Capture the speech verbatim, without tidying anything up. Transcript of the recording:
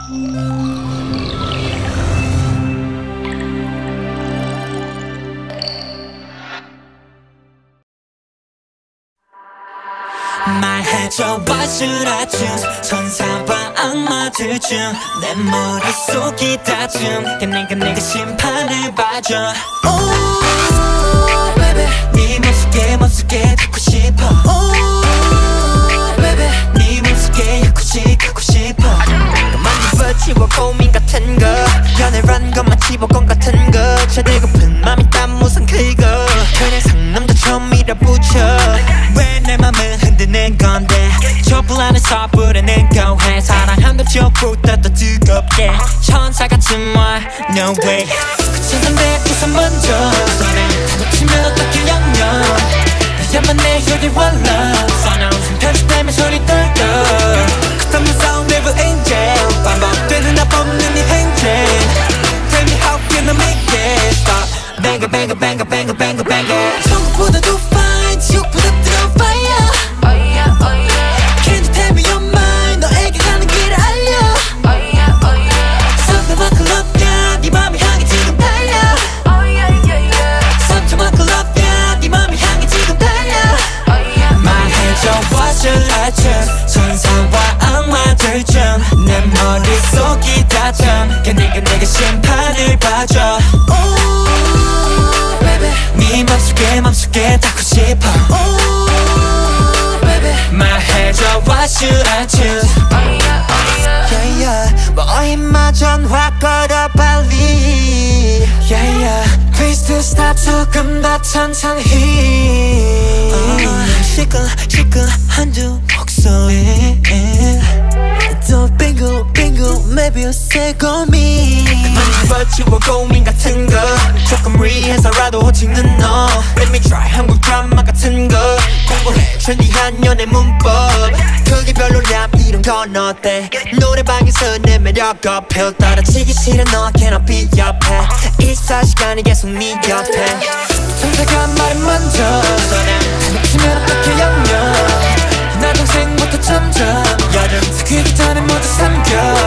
말해줘 what should I choose 천사와 악마들 중 내 머릿속이 다줌 내가 내가 심판을 봐줘 Oh baby 네 맘속에 맘속에 듣고 싶어 Oh baby 네 맘속에 야쿠시 갖고 싶어 많이 버티고 고민 같은 거 연애란 것만 집어건 같은 거 제대고픈 맘이 땀 무슨 크고 그냥 상남자처럼 밀어붙여 왜 내 맘을 흔드는 건데 촛불 안에서 부르는 거해 사랑한다 촛불보다 더 뜨겁게 천사같은 말 no way 그 천사인데 우선 먼저 다 놓치면 어떻게 영영 너야만 내 you're one love 사나운 편집되면 소리 떨떠 그딴 무서운 devil angel 반복되는 나 뽑는 이 행진 Tell me how can I make it stop Bang it bang it bang it bang it bang it bang it 천국보다 더 fine 지옥보다 뜨거운 fire Oh yeah oh yeah Can you tell me your mind 너에게 가는 길을 알려 Oh yeah oh yeah something만큼 love 네 맘이 향해 지금 달려 Oh yeah yeah yeah something만큼 love 네 맘이 향해 지금 달려 Oh yeah 말해줘 what should I choose 천사와 악마들 중 내 머릿속이 다tum 네가 내가 심판을 봐줘 Oh baby 네 맘속에 맘속에 닿고 싶어 Oh baby 말해줘 what should I choose Oh yeah oh yeah yeah yeah 뭐임마전 확 걸어 빨리 Yeah yeah Please to stop 조금 더 천천히 uh, 시끌 시끌 한두 목소리 또 빙글 빙글 maybe a 새고민 많이 버티고 고민 같은 거 조금 리해서라도 찍는 너 Let me try 한국 드라마 같은 거 공부해 trendy한 연애 문법 그게 별로야 이런 건 어때 노래방에서 내 매력 어필 떨어지기 싫은 너 cannot be 옆에 이십사 시간이 계속 네 옆에 천사가 말을 먼저 다 놓치면 어떻게 영영 나 동생부터 점점 여름 사귀기 전에 모두 삼켜